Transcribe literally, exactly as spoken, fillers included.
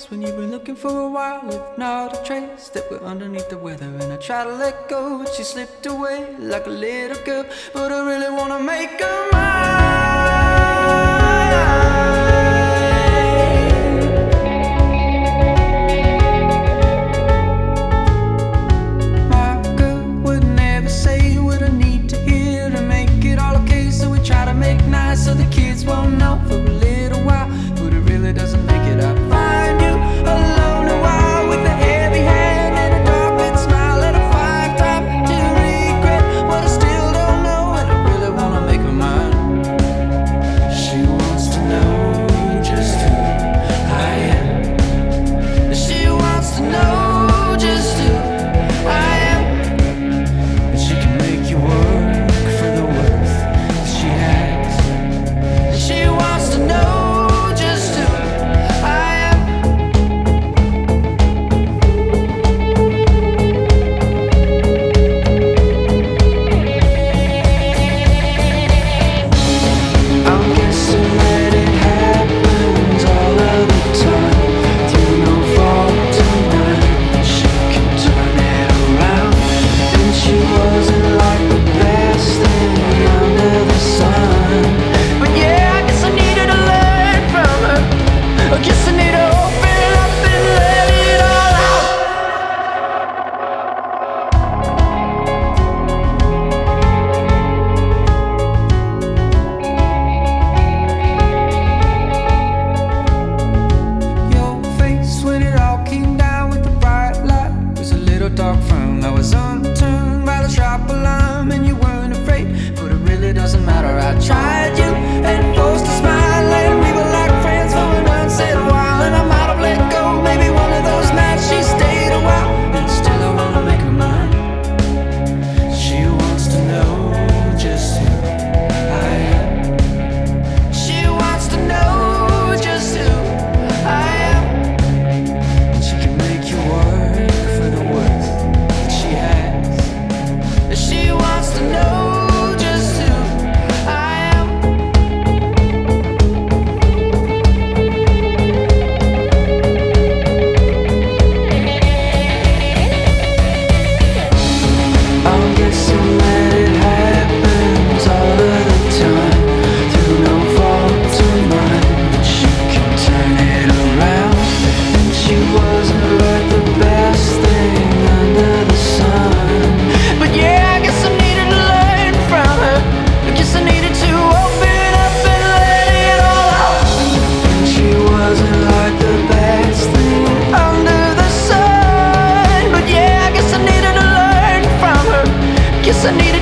when you've been looking for a while, if not a trace, that we're underneath the weather. And I try to let go, but she slipped away like a little girl. But I really wanna make her mine. My girl would never say what I need to hear to make it all okay. So we try to make nice so the kids won't know for a little while, but it really doesn't make it up. Find you alone a while with a heavy hand and a darkened smile and a fine time to regret what I still don't know, and I really wanna make her mine. She wants to know just who I am. She wants to know just who I am. And she can make you work for the worth that she has. She wants to know just who I am. I'm guessing that it happens all of the time, through no fault of mine. She can turn it around, and she wasn't like the best thing under the sun. But yeah, I guess I needed to learn from her. I guess I need to open up and let it all out. Your face when it all came down with the bright light was a little dark frown that was unturned by the sharp alarm, and you weren't afraid, but it really doesn't matter. I tried you and forced a smile, and we were like friends for an unsaid while, and I might have let go. Maybe one of those nights she stayed a while, and still I wanna make her mine. She wants to know just who I am. She wants to know just who I am. And she can make you work for the worth that she has. She wants to know just who I am. I'm guessing that it happens all of the time, through no fault of mine. She can turn it around, and she wasn't like the best thing under the sun. But yeah, I guess I needed to learn from her. I guess I needed to open up and let it all out. And she wasn't like the best thing under the sun. But yeah, I guess I needed to learn from her. Guess I needed